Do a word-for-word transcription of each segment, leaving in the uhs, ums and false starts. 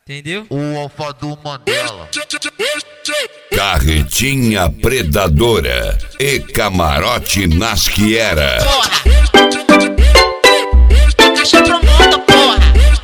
Entendeu? O alfa do Mandela. Carretinha predadora e camarote nas que era. Caixa pro mundo, porra.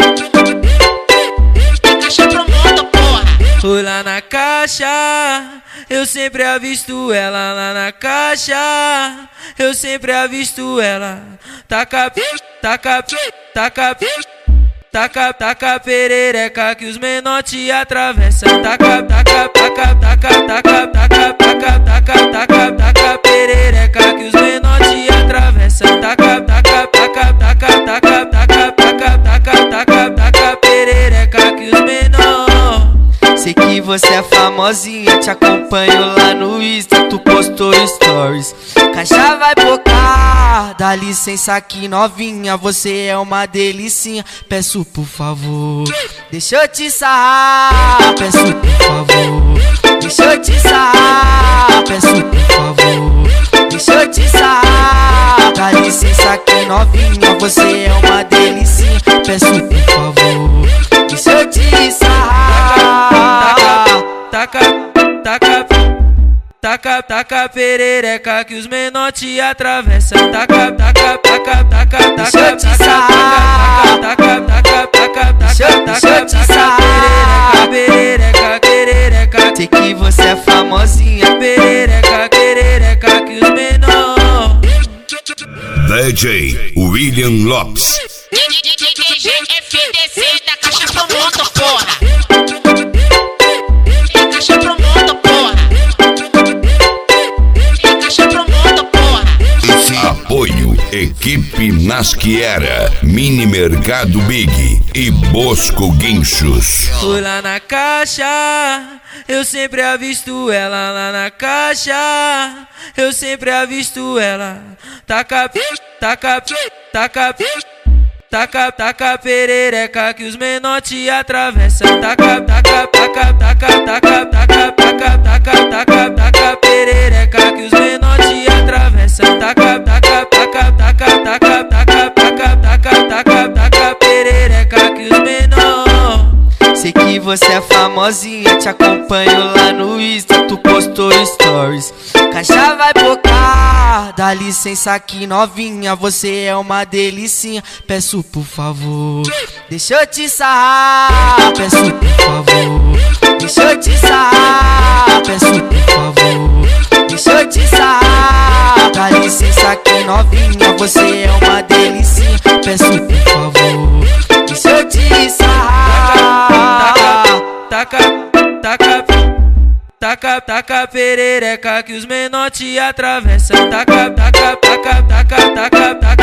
Caixa pro mundo, porra. Fui lá na caixa, eu sempre avisto ela lá na caixa. Eu sempre avisto ela. Taca, taca, taca, taca, taca perereca que os menor te atravessam. Taca, taca, taca, taca, taca, taca, taca, taca, taca, taca perereca que os menor te atravessam. Taca, taca, taca, taca, taca, taca, taca, taca, taca, taca perereca que os menor. Sei que você é famosinha, te acompanho lá no Insta, tu postou stories. Caixa vai bocar, dá licença aqui novinha, você é uma delicinha. Peço por favor, deixa eu te sarrar. Peço por favor, deixa eu te sarrar. Peço por favor, deixa eu te sarrar. Dá licença aqui novinha, você é uma delicinha. Peço por favor, deixa eu te sarrar. Taca, taca, taca, taca perereca que os menor te atravessam. Taca, taca, taca, taca, taca, taca, taca, taca, taca, taca, taca, taca perereca, perereca. Sei que você é famosinha, perereca, perereca que os menor. D J William Lopes. D J F D C da Caixa pro mundo, porra. Caixa pro mundo, porra. Caixa pro mundo, porra. Apoio Equipe Nas que Era, Mini Mercado Big e Bosco Guinchos. Fui lá na caixa, eu sempre avisto ela lá na caixa. Eu sempre avisto ela. Taca, taca, taca, taca, taca perereca que os menor te atravessam. Taca, taca, taca, taca, taca, taca, taca, taca, taca, taca perereca que os menor te atravessam. Taca, taca, taca, taca, taca, taca, taca, taca, taca, taca perereca que os menor. sei que você é famosinha, te acompanho lá no Insta, tu postou stories. Caixa vai bocar, dá licença aqui novinha, você é uma delicinha. Peço por favor, deixa eu te sarrar. Peço por favor, deixa eu te sarrar. Peço por favor, deixa eu te sarrar. Dá licença aqui novinha, você é uma delicinha. Peço por favor, deixa eu te sarrar. Taca, taca, taca, taca perereca que os menor te atravessam. Taca, taca, taca, taca, taca, taca.